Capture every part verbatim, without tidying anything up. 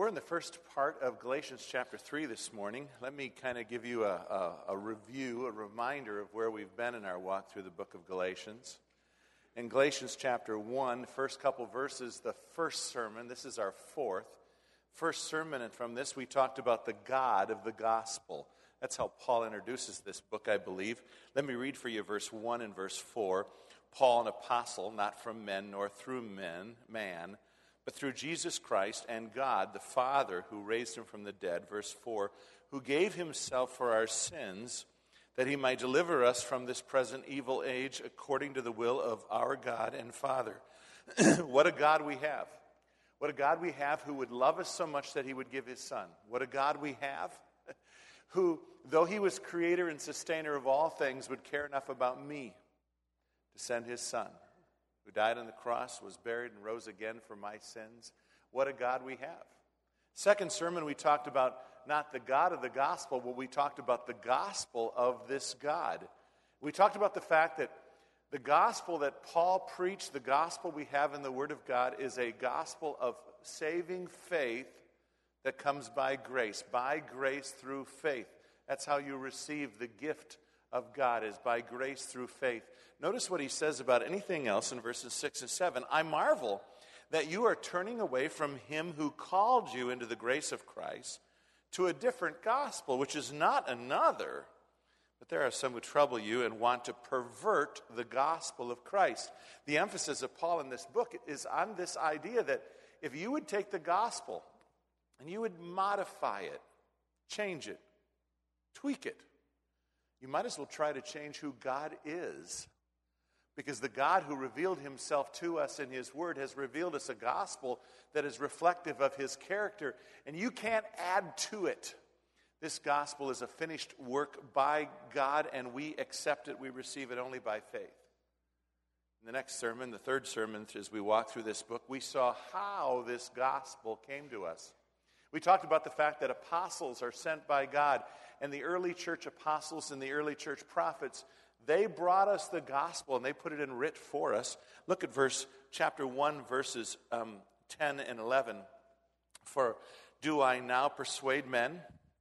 We're in the first part of Galatians chapter three this morning. Let me kind of give you a, a, a review, a reminder of where we've been in our walk through the book of Galatians. In Galatians chapter one, first couple verses, the first sermon, this is our fourth, first sermon, and from this we talked about the God of the gospel. That's how Paul introduces this book, I believe. Let me read for you verse one and verse four. Paul, an apostle, not from men nor through men, man, but through Jesus Christ and God, the Father, who raised him from the dead, verse four, who gave himself for our sins, that he might deliver us from this present evil age according to the will of our God and Father. What a God we have. What a God we have who would love us so much that he would give his Son. What a God we have who, though he was creator and sustainer of all things, would care enough about me to send his Son, who died on the cross, was buried, and rose again for my sins. What a God we have. Second sermon, we talked about not the God of the gospel, but we talked about the gospel of this God. We talked about the fact that the gospel that Paul preached, the gospel we have in the Word of God, is a gospel of saving faith that comes by grace, by grace through faith. That's how you receive the gift of God, is by grace through faith. Notice what he says about anything else in verses six and seven. I marvel that you are turning away from him who called you into the grace of Christ to a different gospel, which is not another. But there are some who trouble you and want to pervert the gospel of Christ. The emphasis of Paul in this book is on this idea that if you would take the gospel and you would modify it, change it, tweak it, you might as well try to change who God is. Because the God who revealed himself to us in his word has revealed us a gospel that is reflective of his character, and you can't add to it. This gospel is a finished work by God, and we accept it. We receive it only by faith. In the next sermon, the third sermon, as we walk through this book, we saw how this gospel came to us. We talked about the fact that apostles are sent by God, and the early church apostles and the early church prophets, they brought us the gospel, and they put it in writ for us. Look at verse chapter one, verses um, ten and eleven. For do I now persuade men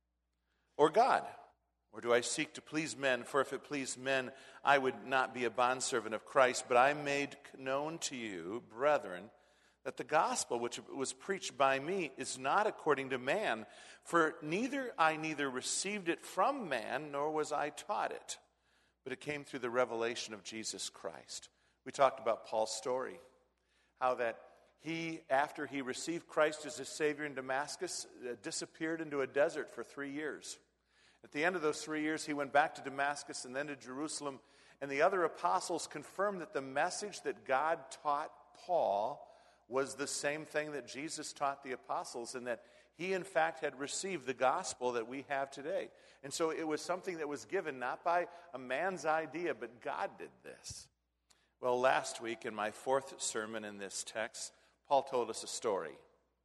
or God? Or do I seek to please men? For if it pleased men, I would not be a bondservant of Christ. But I made known to you, brethren, that the gospel which was preached by me is not according to man. For neither I neither received it from man, nor was I taught it. But it came through the revelation of Jesus Christ. We talked about Paul's story, how that he, after he received Christ as his Savior in Damascus, uh, disappeared into a desert for three years. At the end of those three years, he went back to Damascus and then to Jerusalem, and the other apostles confirmed that the message that God taught Paul was the same thing that Jesus taught the apostles, and that he, in fact, had received the gospel that we have today. And so it was something that was given not by a man's idea, but God did this. Well, last week in my fourth sermon in this text, Paul told us a story.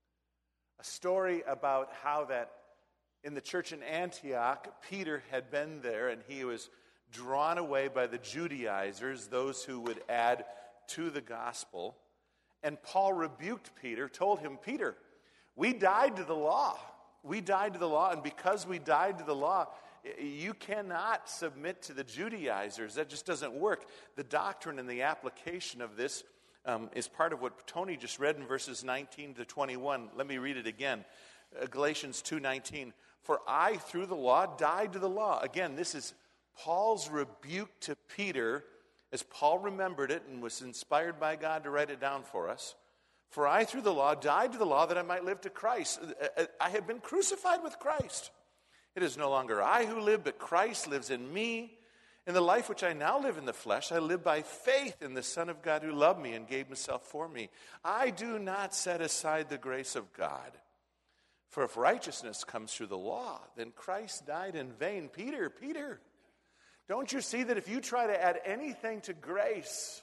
A story about how that in the church in Antioch, Peter had been there and he was drawn away by the Judaizers, those who would add to the gospel. And Paul rebuked Peter, told him, Peter, we died to the law. We died to the law, and because we died to the law, you cannot submit to the Judaizers. That just doesn't work. The doctrine and the application of this um, is part of what Tony just read in verses nineteen to twenty-one. Let me read it again. Uh, Galatians two nineteen. For I, through the law, died to the law. Again, this is Paul's rebuke to Peter, as Paul remembered it and was inspired by God to write it down for us. For I, through the law, died to the law that I might live to Christ. I have been crucified with Christ. It is no longer I who live, but Christ lives in me. In the life which I now live in the flesh, I live by faith in the Son of God who loved me and gave himself for me. I do not set aside the grace of God. For if righteousness comes through the law, then Christ died in vain. Peter, Peter, don't you see that if you try to add anything to grace,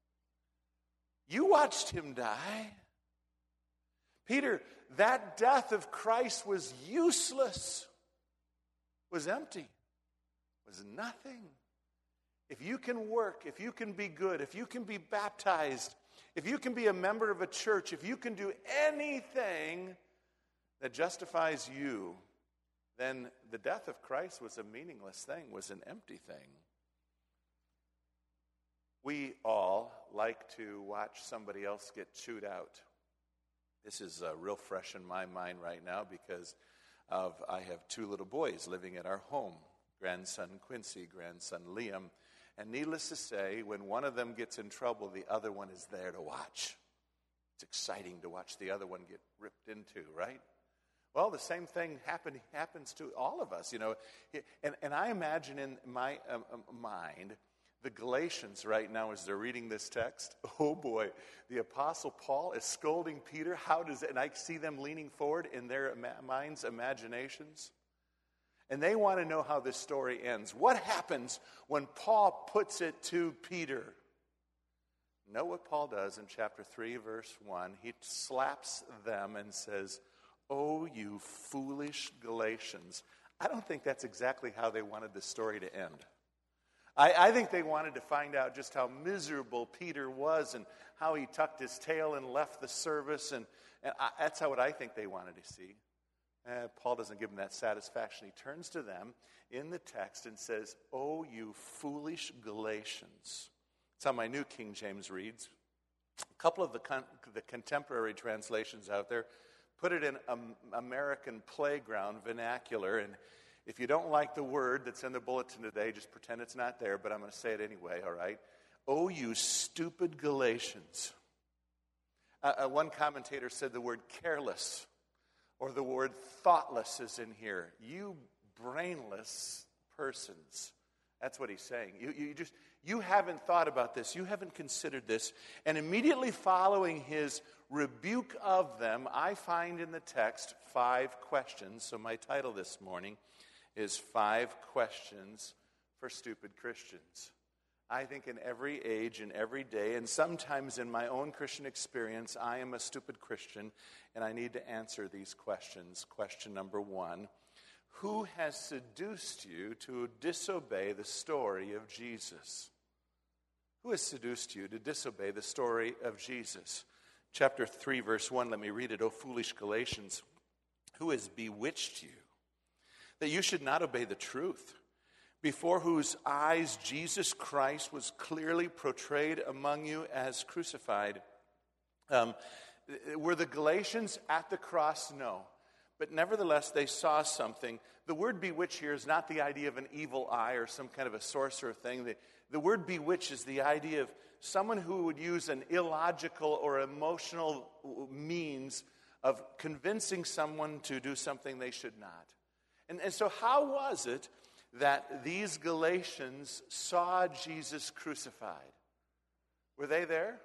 you watched him die? Peter, that death of Christ was useless, was empty, was nothing. If you can work, if you can be good, if you can be baptized, if you can be a member of a church, if you can do anything that justifies you, then the death of Christ was a meaningless thing, was an empty thing. We all like to watch somebody else get chewed out. This is uh, real fresh in my mind right now because of I have two little boys living at our home, grandson Quincy, grandson Liam. And needless to say, when one of them gets in trouble, the other one is there to watch. It's exciting to watch the other one get ripped into, right? Well, the same thing happen, happens to all of us, you know. And, and I imagine in my um, mind, the Galatians right now, as they're reading this text, oh boy, the Apostle Paul is scolding Peter. How does it, and I see them leaning forward in their minds, imaginations. And they want to know how this story ends. What happens when Paul puts it to Peter? Know what Paul does in chapter three, verse one. He slaps them and says, "Oh, you foolish Galatians." I don't think that's exactly how they wanted the story to end. I, I think they wanted to find out just how miserable Peter was and how he tucked his tail and left the service. And, and I, that's how what I think they wanted to see. Uh, Paul doesn't give them that satisfaction. He turns to them in the text and says, "Oh, you foolish Galatians." It's how my New King James reads. A couple of the, con- the contemporary translations out there put it in um, American playground vernacular. And if you don't like the word that's in the bulletin today, just pretend it's not there, but I'm going to say it anyway, all right? "Oh, you stupid Galatians." Uh, uh, one commentator said the word careless or the word thoughtless is in here. You brainless persons. That's what he's saying. You, you just you haven't thought about this. You haven't considered this. And immediately following his rebuke of them, I find in the text five questions. So my title this morning is Five Questions for Stupid Christians. I think in every age and every day, and sometimes in my own Christian experience, I am a stupid Christian, and I need to answer these questions. Question number one, who has seduced you to disobey the story of Jesus? Who has seduced you to disobey the story of Jesus? Chapter three, verse one, let me read it. "O foolish Galatians, who has bewitched you, that you should not obey the truth, before whose eyes Jesus Christ was clearly portrayed among you as crucified?" Um, were the Galatians at the cross? No. But nevertheless, they saw something. The word bewitch here is not the idea of an evil eye or some kind of a sorcerer thing. The, the word bewitch is the idea of someone who would use an illogical or emotional means of convincing someone to do something they should not. And, and so how was it that these Galatians saw Jesus crucified? Were they there?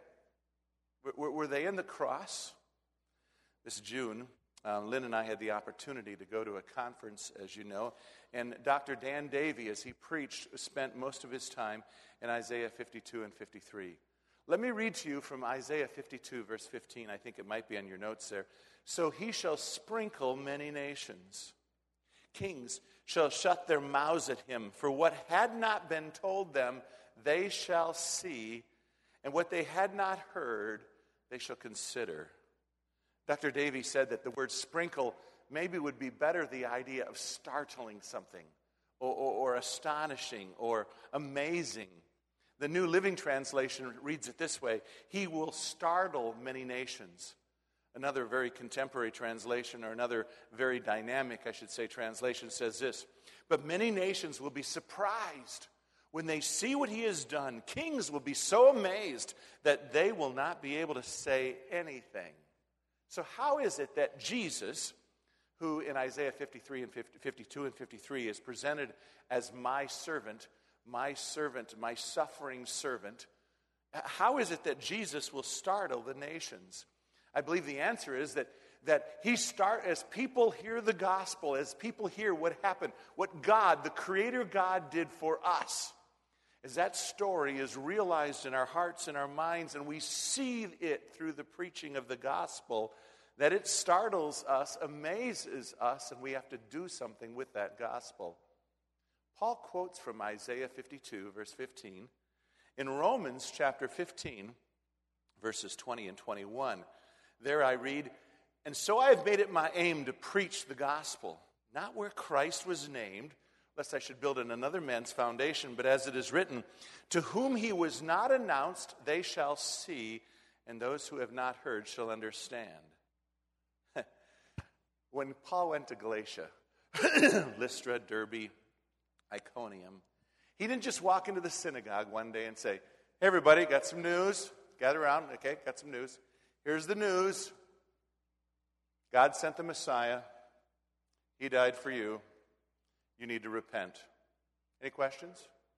Were, were they in the cross? This June, uh, Lynn and I had the opportunity to go to a conference, as you know, and Doctor Dan Davey, as he preached, spent most of his time in Isaiah fifty-two and fifty-three. Let me read to you from Isaiah fifty-two, verse fifteen. I think it might be on your notes there. "So he shall sprinkle many nations. Kings shall shut their mouths at him. For what had not been told them, they shall see, and what they had not heard, they shall consider." Doctor Davey said that the word sprinkle maybe would be better the idea of startling something, or, or, or astonishing, or amazing. The New Living Translation reads it this way: "He will startle many nations." Another very contemporary translation, or another very dynamic, I should say, translation says this: "But many nations will be surprised when they see what he has done. Kings will be so amazed that they will not be able to say anything." So how is it that Jesus, who in Isaiah fifty-three and fifty, fifty-two and fifty-three is presented as my servant, my servant, my suffering servant, how is it that Jesus will startle the nations? I believe the answer is that, that he start as people hear the gospel, as people hear what happened, what God, the Creator God, did for us, as that story is realized in our hearts and our minds, and we see it through the preaching of the gospel, that it startles us, amazes us, and we have to do something with that gospel. Paul quotes from Isaiah fifty-two, verse fifteen. In Romans chapter fifteen, verses twenty and twenty-one, there I read, And so I have made it my aim to preach the gospel, not where Christ was named, lest I should build in another man's foundation, but as it is written, to whom he was not announced, they shall see, and those who have not heard shall understand. When Paul went to Galatia, Lystra, Derbe, Iconium, he didn't just walk into the synagogue one day and say, hey, everybody, got some news? Gather around. Okay, got some news. Here's the news. God sent the Messiah. He died for you. You need to repent. Any questions?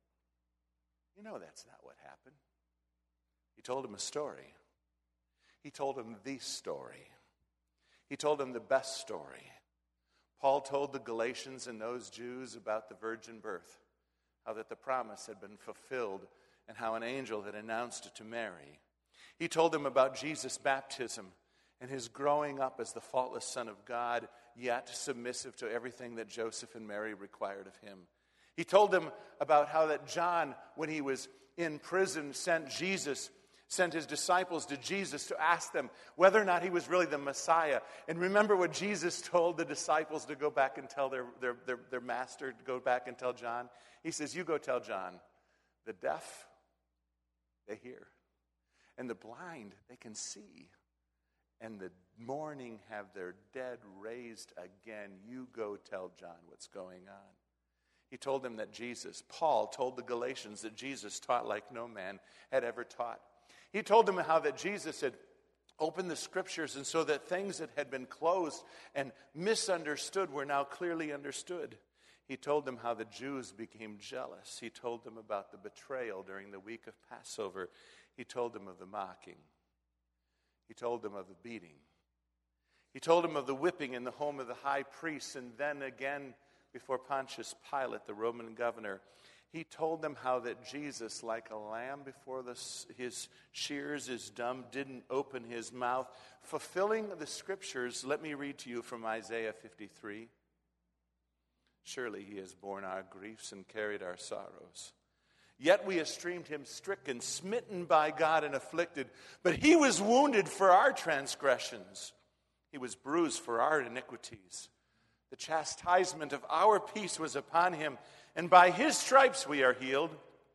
You know that's not what happened. He told him a story. He told him the story. He told him the best story. Paul told the Galatians and those Jews about the virgin birth, how that the promise had been fulfilled, and how an angel had announced it to Mary. He told them about Jesus' baptism and his growing up as the faultless Son of God, yet submissive to everything that Joseph and Mary required of him. He told them about how that John, when he was in prison, sent Jesus, sent his disciples to Jesus to ask them whether or not he was really the Messiah. And remember what Jesus told the disciples to go back and tell their, their, their, their master, to go back and tell John? He says, you go tell John, the deaf, they hear. And the blind, they can see. And the mourning have their dead raised again. You go tell John what's going on. He told them that Jesus, Paul told the Galatians that Jesus taught like no man had ever taught. He told them how that Jesus had opened the scriptures, and so that things that had been closed and misunderstood were now clearly understood. He told them how the Jews became jealous. He told them about the betrayal during the week of Passover. He told them of the mocking. He told them of the beating. He told them of the whipping in the home of the high priest, and then again before Pontius Pilate, the Roman governor. He told them how that Jesus, like a lamb before the, his shears is dumb, didn't open his mouth. Fulfilling the scriptures, let me read to you from Isaiah fifty-three. Surely he has borne our griefs and carried our sorrows. Yet we esteemed him stricken, smitten by God, and afflicted. But he was wounded for our transgressions. He was bruised for our iniquities. The chastisement of our peace was upon him, and by his stripes we are healed.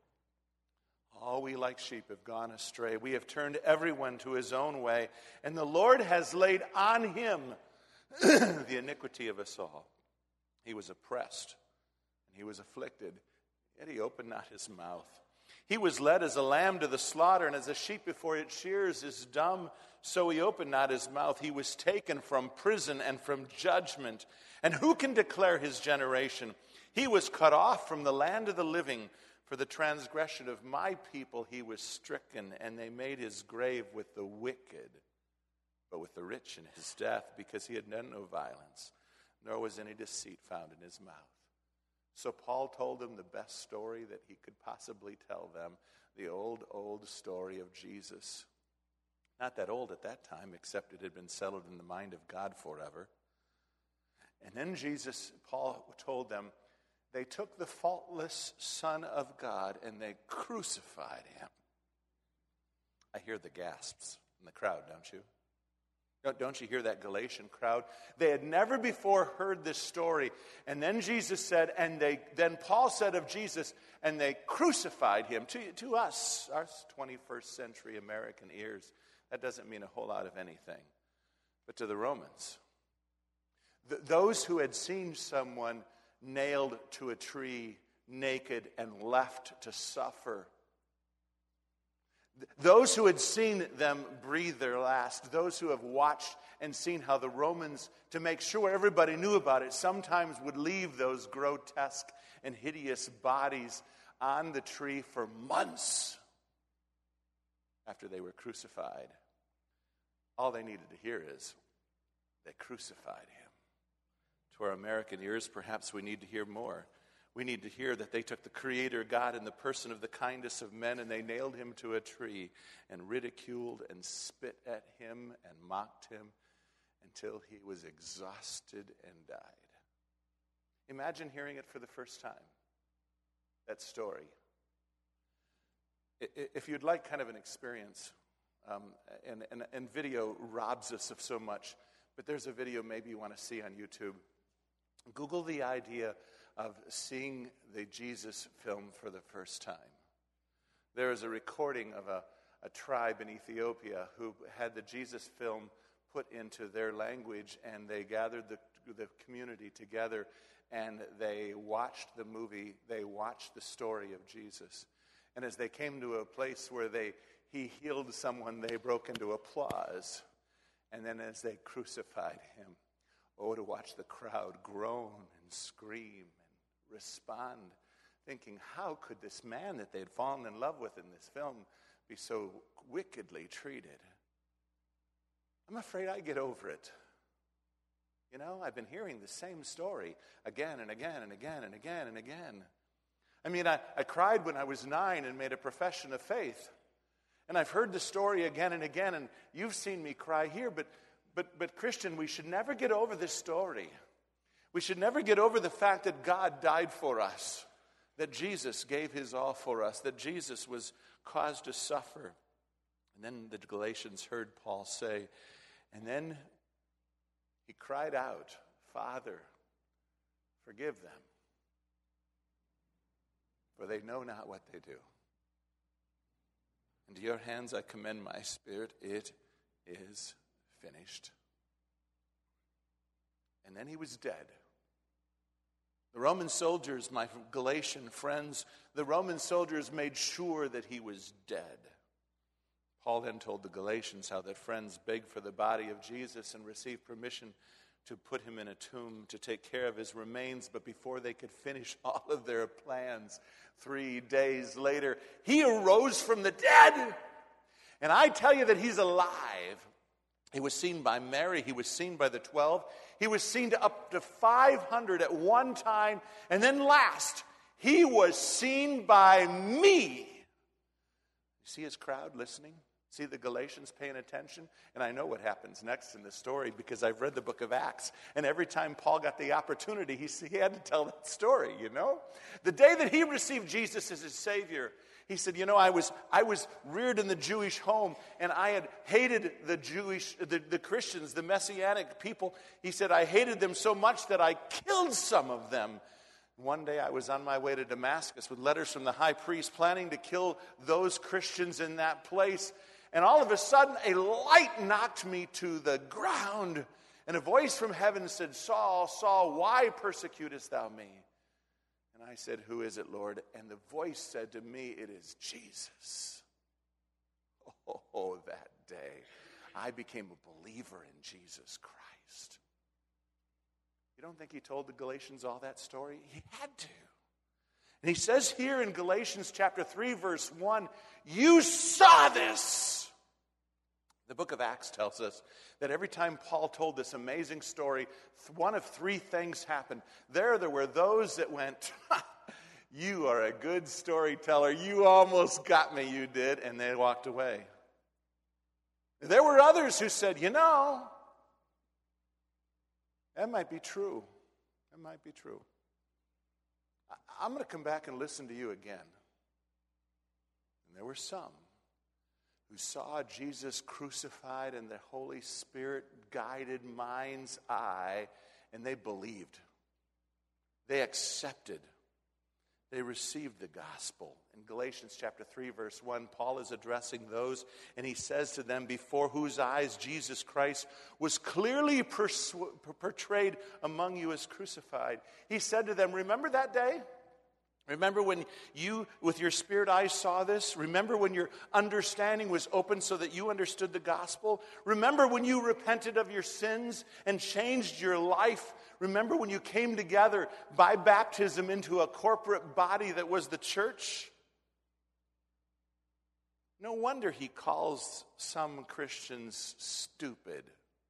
All we like sheep have gone astray. We have turned everyone to his own way, and the Lord has laid on him the iniquity of us all. He was oppressed, and he was afflicted, yet he opened not his mouth. He was led as a lamb to the slaughter, and as a sheep before its shears is dumb, so he opened not his mouth. He was taken from prison and from judgment. And who can declare his generation? He was cut off from the land of the living. For the transgression of my people he was stricken, and they made his grave with the wicked, but with the rich in his death, because he had done no violence, nor was any deceit found in his mouth. So Paul told them the best story that he could possibly tell them, the old, old story of Jesus. Not that old at that time, except it had been settled in the mind of God forever. And then Jesus, Paul told them, they took the faultless Son of God and they crucified him. I hear the gasps in the crowd, don't you? Don't you hear that Galatian crowd? They had never before heard this story. And then Jesus said, and they, then Paul said of Jesus, and they crucified him. To, to us, our twenty-first century American ears, that doesn't mean a whole lot of anything. But to the Romans, th- those who had seen someone nailed to a tree naked and left to suffer, those who had seen them breathe their last, those who have watched and seen how the Romans, to make sure everybody knew about it, sometimes would leave those grotesque and hideous bodies on the tree for months after they were crucified. All they needed to hear is, they crucified him. To our American ears, perhaps we need to hear more. We need to hear that they took the Creator God in the person of the kindest of men, and they nailed him to a tree and ridiculed and spit at him and mocked him until he was exhausted and died. Imagine hearing it for the first time, that story. If you'd like kind of an experience, um, and, and, and video robs us of so much, But there's a video maybe you want to see on YouTube. Google the idea of seeing the Jesus film for the first time. There is a recording of a, a tribe in Ethiopia who had the Jesus film put into their language, and they gathered the, the community together, and they watched the movie, they watched the story of Jesus. And as they came to a place where they he healed someone, they broke into applause. And then as they crucified him, oh, to watch the crowd groan and scream and respond, thinking, how could this man that they'd fallen in love with in this film be so wickedly treated? I'm afraid I get over it. You know, I've been hearing the same story again and again and again and again and again. I mean, I, I cried when I was nine and made a profession of faith. And I've heard the story again and again, and you've seen me cry here, but but but Christian, we should never get over this story. We should never get over the fact that God died for us, that Jesus gave his all for us, that Jesus was caused to suffer. And then the Galatians heard Paul say, and then he cried out, Father, forgive them, for they know not what they do. Into your hands I commend my spirit. It is finished. And then he was dead. The Roman soldiers, my Galatian friends, the Roman soldiers made sure that he was dead. Paul then told the Galatians how their friends begged for the body of Jesus and received permission to put him in a tomb, to take care of his remains. But before they could finish all of their plans, three days later, he arose from the dead. And I tell you that he's alive. He was seen by Mary. He was seen by the twelve. He was seen to up to five hundred at one time. And then last, he was seen by me. You see his crowd listening? See the Galatians paying attention? And I know what happens next in the story because I've read the book of Acts. And every time Paul got the opportunity, he, he had to tell that story, you know? The day that he received Jesus as his Savior, he said, you know, I was I was reared in the Jewish home, and I had hated the Jewish, the, the Christians, the Messianic people. He said, I hated them so much that I killed some of them. One day I was on my way to Damascus with letters from the high priest planning to kill those Christians in that place. And all of a sudden, a light knocked me to the ground. And a voice from heaven said, Saul, Saul, why persecutest thou me? And I said, who is it, Lord? And the voice said to me, it is Jesus. Oh, that day, I became a believer in Jesus Christ. You don't think he told the Galatians all that story? He had to. And he says here in Galatians chapter three, verse one, you saw this. The book of Acts tells us that every time Paul told this amazing story, one of three things happened. There, there were those that went, you are a good storyteller. You almost got me, you did. And they walked away. There were others who said, you know, that might be true. That might be true. I'm going to come back and listen to you again. And there were some who saw Jesus crucified in the Holy Spirit-guided mind's eye, and they believed. They accepted. They received the gospel. In Galatians chapter three, verse one, Paul is addressing those, and he says to them, before whose eyes Jesus Christ was clearly persu- portrayed among you as crucified. He said to them, remember that day? Remember when you, with your spirit eyes, saw this? Remember when your understanding was open so that you understood the gospel? Remember when you repented of your sins and changed your life? Remember when you came together by baptism into a corporate body that was the church? No wonder he calls some Christians stupid.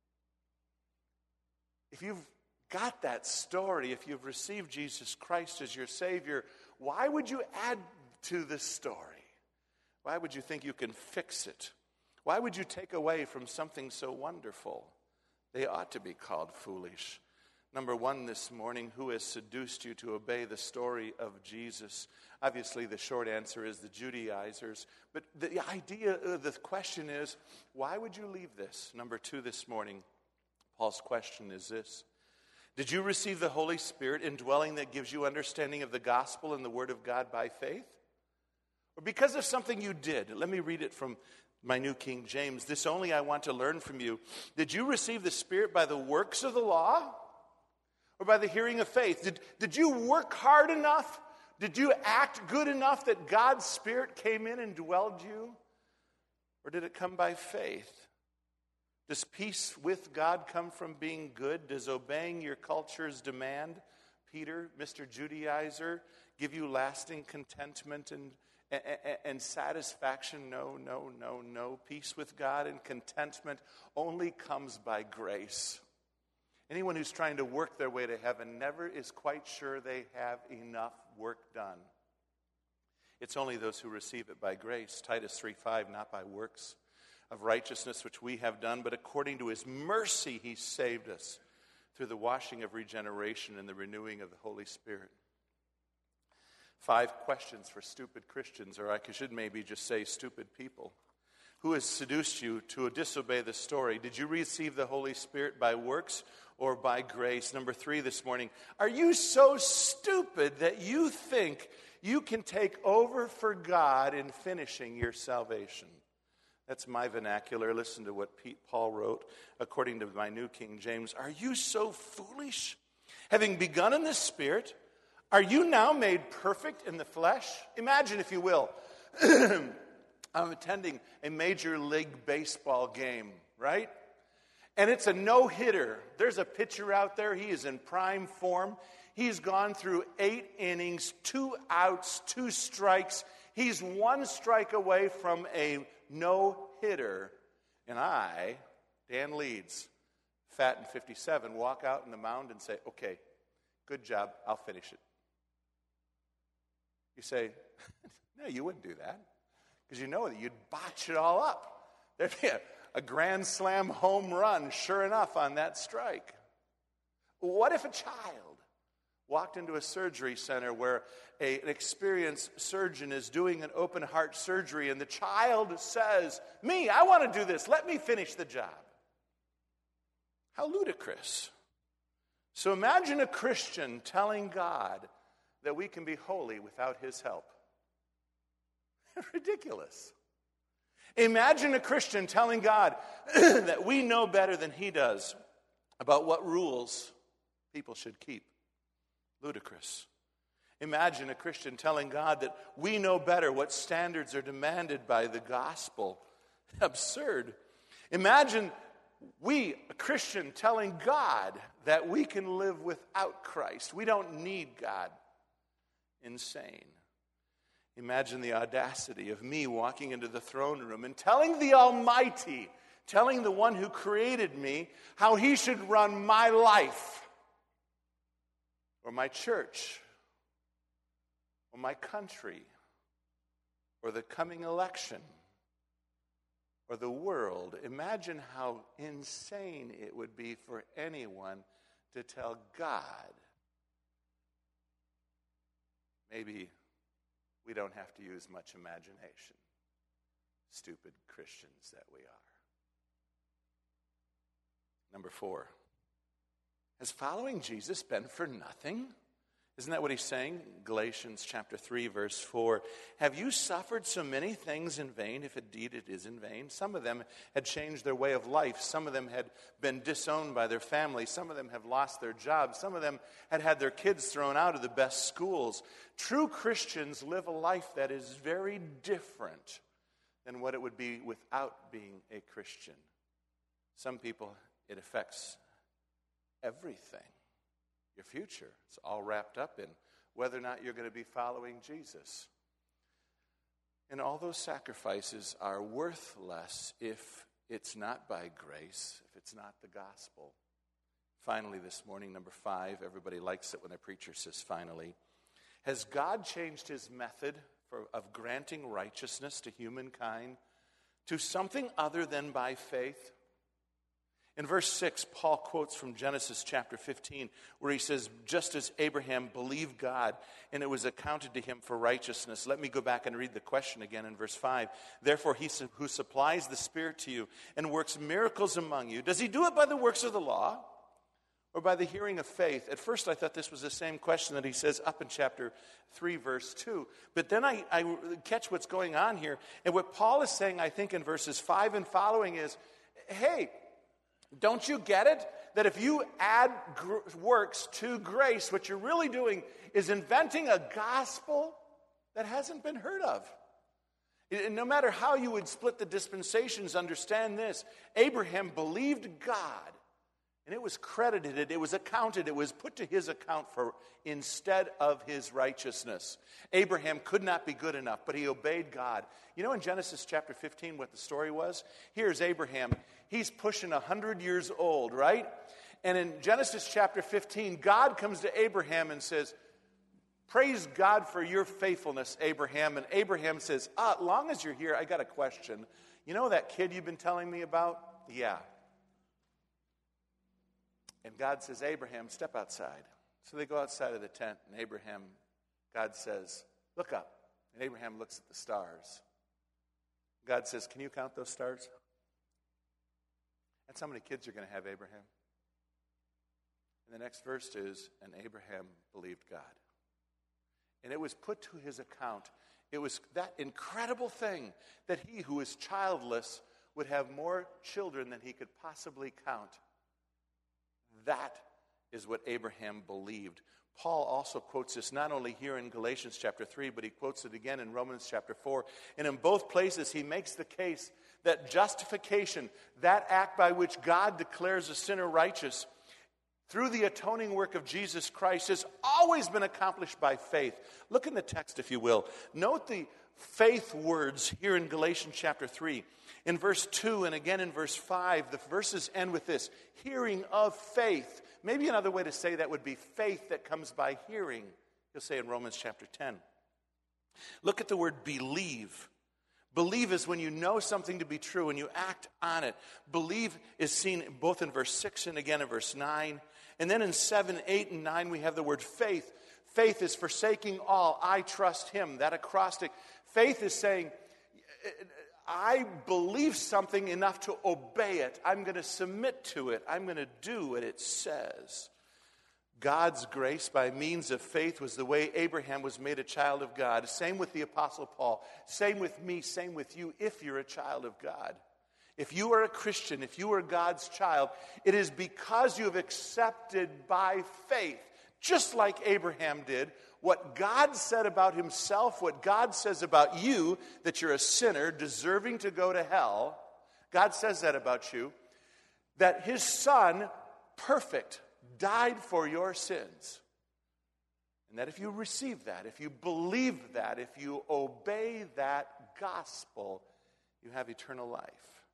If you've got that story, if you've received Jesus Christ as your Savior, why would you add to this story? Why would you think you can fix it? Why would you take away from something so wonderful? They ought to be called foolish. Number one this morning, who has seduced you to obey the story of Jesus? Obviously, the short answer is the Judaizers. But the idea, uh, the question is, why would you leave this? Number two this morning, Paul's question is this: did you receive the Holy Spirit indwelling that gives you understanding of the gospel and the word of God by faith? Or because of something you did? Let me read it from my New King James. This only I want to learn from you. Did you receive the Spirit by the works of the law or by the hearing of faith? Did, did you work hard enough? Did you act good enough that God's Spirit came in and dwelled you? Or did it come by faith? Does peace with God come from being good? Does obeying your culture's demand, Peter, Mister Judaizer, give you lasting contentment and, and, and satisfaction? No, no, no, no. Peace with God and contentment only comes by grace. Anyone who's trying to work their way to heaven never is quite sure they have enough work done. It's only those who receive it by grace. Titus three five, not by works of righteousness which we have done, but according to his mercy he saved us through the washing of regeneration and the renewing of the Holy Spirit. Five questions for stupid Christians, or I should maybe just say stupid people. Who has seduced you to disobey the story? Did you receive the Holy Spirit by works or by grace? Number three this morning, are you so stupid that you think you can take over for God in finishing your salvation? That's my vernacular. Listen to what Pete Paul wrote according to my New King James. Are you so foolish? Having begun in the Spirit, are you now made perfect in the flesh? Imagine, if you will, I'm attending a Major League Baseball game, right? And it's a no-hitter. There's a pitcher out there. He is in prime form. He's gone through eight innings, two outs, two strikes. He's one strike away from a no-hitter. And I, Dan Leeds, fat and fifty-seven, walk out on the mound and say, okay, good job, I'll finish it. You say, no, you wouldn't do that. Because you know that you'd botch it all up. There'd be a, a grand slam home run, sure enough, on that strike. What if a child walked into a surgery center where a, an experienced surgeon is doing an open heart surgery and the child says, me, I want to do this. Let me finish the job. How ludicrous. So imagine a Christian telling God that we can be holy without his help. Ridiculous. Imagine a Christian telling God that we know better than he does about what rules people should keep. Ludicrous. Imagine a Christian telling God that we know better what standards are demanded by the gospel. Absurd. Imagine we, a Christian, telling God that we can live without Christ. We don't need God. Insane. Imagine the audacity of me walking into the throne room and telling the Almighty, telling the one who created me, how he should run my life, or my church, or my country, or the coming election, or the world. Imagine how insane it would be for anyone to tell God. Maybe we don't have to use much imagination. Stupid Christians that we are. Number four. Has following Jesus been for nothing? Isn't that what he's saying? Galatians chapter three, verse four. Have you suffered so many things in vain, if indeed it is in vain? Some of them had changed their way of life. Some of them had been disowned by their family. Some of them have lost their jobs. Some of them had had their kids thrown out of the best schools. True Christians live a life that is very different than what it would be without being a Christian. Some people, it affects everything. Your future. It's all wrapped up in whether or not you're going to be following Jesus. And all those sacrifices are worthless if it's not by grace, if it's not the gospel. Finally, this morning, number five, everybody likes it when a preacher says finally. Has God changed his method for, of granting righteousness to humankind to something other than by faith? In verse six, Paul quotes from Genesis chapter fifteen, where he says, just as Abraham believed God, and it was accounted to him for righteousness. Let me go back and read the question again in verse five. Therefore, he who supplies the Spirit to you and works miracles among you, does he do it by the works of the law or by the hearing of faith? At first, I thought this was the same question that he says up in chapter three, verse two. But then I, I catch what's going on here. And what Paul is saying, I think, in verses five and following is, hey, don't you get it? That if you add gr- works to grace, what you're really doing is inventing a gospel that hasn't been heard of. And no matter how you would split the dispensations, understand this. Abraham believed God, and it was credited, it was accounted, it was put to his account for instead of his righteousness. Abraham could not be good enough, but he obeyed God. You know in Genesis chapter fifteen what the story was? Here's Abraham. He's pushing one hundred years old, right? And in Genesis chapter fifteen, God comes to Abraham and says, praise God for your faithfulness, Abraham. And Abraham says, ah, long as you're here, I got a question. You know that kid you've been telling me about? Yeah. And God says, Abraham, step outside. So they go outside of the tent, and Abraham, God says, look up. And Abraham looks at the stars. God says, can you count those stars? That's how many kids you're going to have, Abraham. And the next verse is, and Abraham believed God. And it was put to his account. It was that incredible thing that he who is childless would have more children than he could possibly count. That is what Abraham believed. Paul also quotes this not only here in Galatians chapter three, but he quotes it again in Romans chapter four. And in both places, he makes the case that justification, that act by which God declares a sinner righteous, through the atoning work of Jesus Christ, has always been accomplished by faith. Look in the text, if you will. Note the faith words here in Galatians chapter three. In verse two and again in verse five, the verses end with this, hearing of faith. Maybe another way to say that would be faith that comes by hearing. You'll say in Romans chapter ten. Look at the word believe. Believe is when you know something to be true and you act on it. Believe is seen both in verse six and again in verse nine. And then in seven, eight, and nine, we have the word faith. Faith is forsaking all. I trust him. That acrostic. Faith is saying, I believe something enough to obey it. I'm going to submit to it. I'm going to do what it says. God's grace by means of faith was the way Abraham was made a child of God. Same with the Apostle Paul. Same with me. Same with you if you're a child of God. If you are a Christian, if you are God's child, it is because you have accepted by faith, just like Abraham did, what God said about himself, what God says about you, that you're a sinner deserving to go to hell. God says that about you. That his son, perfect, died for your sins. And that if you receive that, if you believe that, if you obey that gospel, you have eternal life.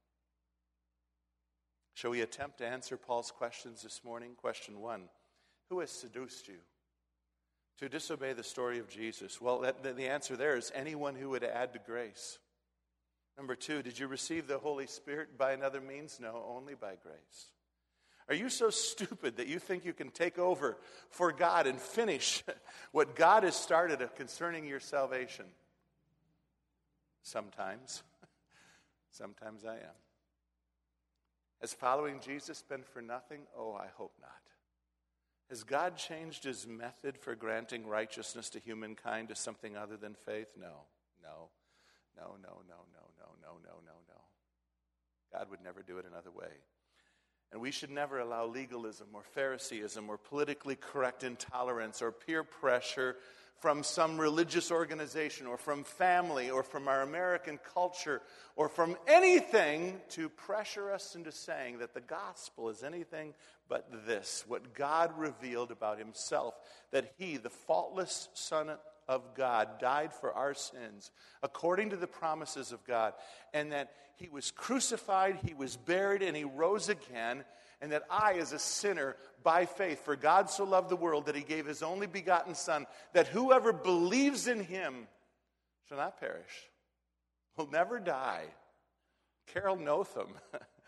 Shall we attempt to answer Paul's questions this morning? Question one, who has seduced you to disobey the story of Jesus? Well, that, the answer there is anyone who would add to grace. Number two, did you receive the Holy Spirit by another means? No, only by grace. Are you so stupid that you think you can take over for God and finish what God has started concerning your salvation? Sometimes. Sometimes I am. Has following Jesus been for nothing? Oh, I hope not. Has God changed his method for granting righteousness to humankind to something other than faith? No, no, no, no, no, no, no, no, no, no, no. God would never do it another way. And we should never allow legalism or Phariseeism or politically correct intolerance or peer pressure from some religious organization or from family or from our American culture or from anything to pressure us into saying that the gospel is anything but this, what God revealed about himself, that he, the faultless Son of God, died for our sins according to the promises of God, and that he was crucified, he was buried, and he rose again, and that I, as a sinner, by faith, for God so loved the world that he gave his only begotten Son, that whoever believes in him shall not perish, will never die. Carol Notham,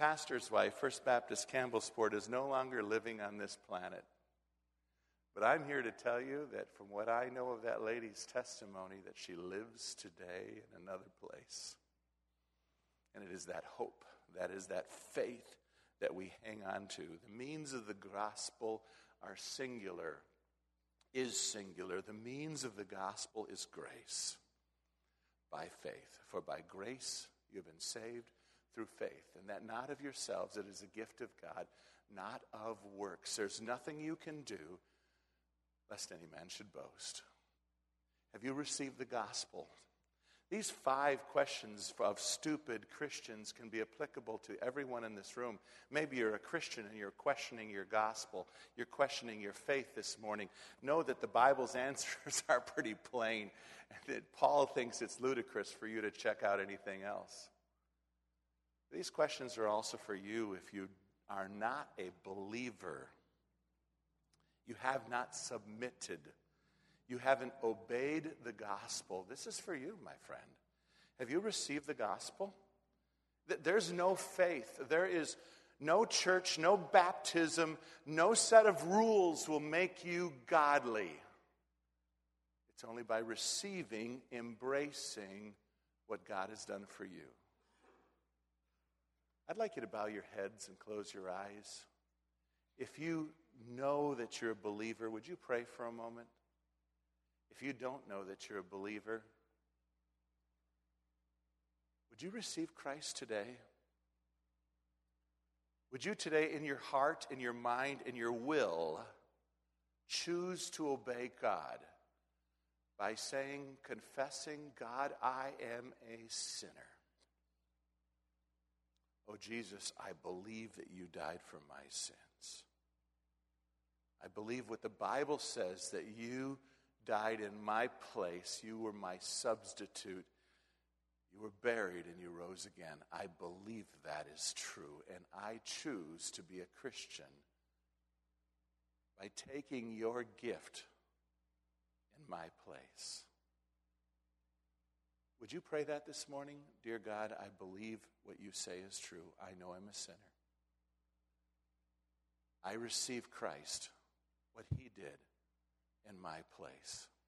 pastor's wife, First Baptist Campbellsport, is no longer living on this planet. But I'm here to tell you that from what I know of that lady's testimony, that she lives today in another place. And it is that hope, that is that faith that we hang on to. The means of the gospel are singular, is singular. The means of the gospel is grace, by faith. For by grace you have been saved through faith, and that not of yourselves, it is a gift of God, not of works. There's nothing you can do lest any man should boast. Have you received the gospel? These five questions of stupid Christians can be applicable to everyone in this room. Maybe you're a Christian and you're questioning your gospel. You're questioning your faith this morning. Know that the Bible's answers are pretty plain, and that Paul thinks it's ludicrous for you to check out anything else. These questions are also for you if you are not a believer. You have not submitted. You haven't obeyed the gospel. This is for you, my friend. Have you received the gospel? There's no faith. There is no church, no baptism, no set of rules will make you godly. It's only by receiving, embracing what God has done for you. I'd like you to bow your heads and close your eyes. If you know that you're a believer, would you pray for a moment? If you don't know that you're a believer, would you receive Christ today? Would you today, in your heart, in your mind, in your will, choose to obey God by saying, confessing, God, I am a sinner. Oh, Jesus, I believe that you died for my sins. I believe what the Bible says, that you died in my place. You were my substitute. You were buried and you rose again. I believe that is true, and I choose to be a Christian by taking your gift in my place. Would you pray that this morning? Dear God, I believe what you say is true. I know I'm a sinner. I receive Christ, what he did in my place.